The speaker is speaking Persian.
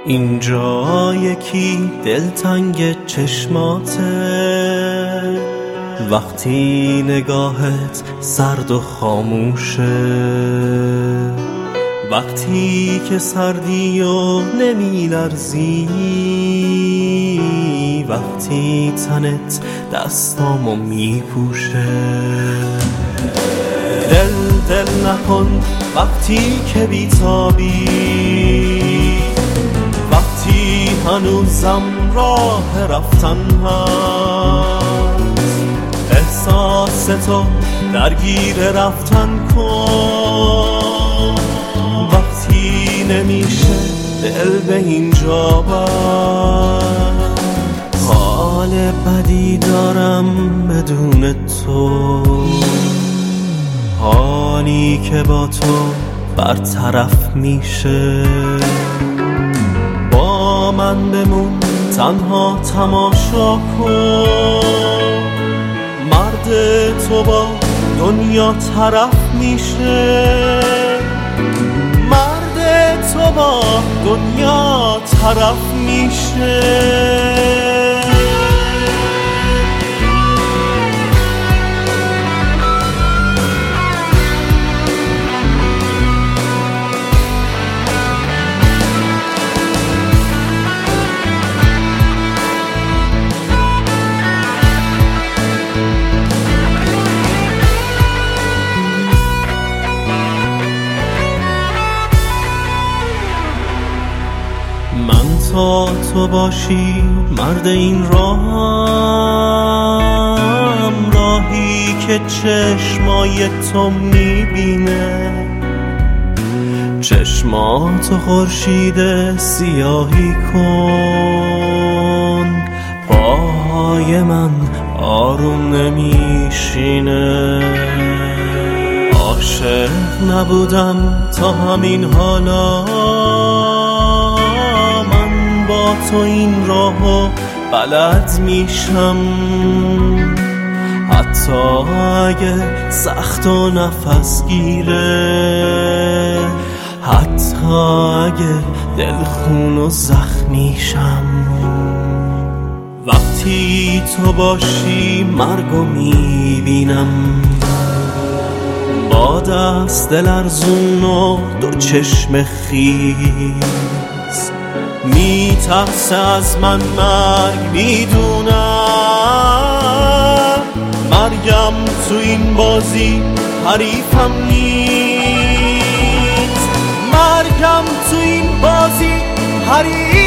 اینجا یکی دلتنگ چشماته، وقتی نگاهت سرد و خاموشه، وقتی که سردی و نمی لرزی، وقتی تنت دستامو می پوشه. دل نکن وقتی که بیتابی، وقتی هنوزم راه رفتن هست، احساس تو درگیر رفتن کن. وقتی نمیشه دل به اینجا بست، حال بدی دارم بدون تو، حالی که با تو برطرف میشه. با من بمون تنها تماشا کن، مرد تو با دنیا طرف میشه، مرد تو با دنیا طرف میشه. من تا تو باشی مرد این راهم، راهی که چشمای تو میبینه، چشماتو خورشید سیاهی کن. پای من آروم نمیشینه، عاشق نبودم تا همین حالا، با تو این راهو بلد میشم. حتی اگه سخت و نفس گیره، حتی اگه دلخون و زخمیشم. وقتی تو باشی مرگو میبینم، با دست لرزون و دو چشم خیس، میترسه از من مرگ، میدونم مرگم تو این بازی حریفم نیست، مرگم تو این بازی حریفم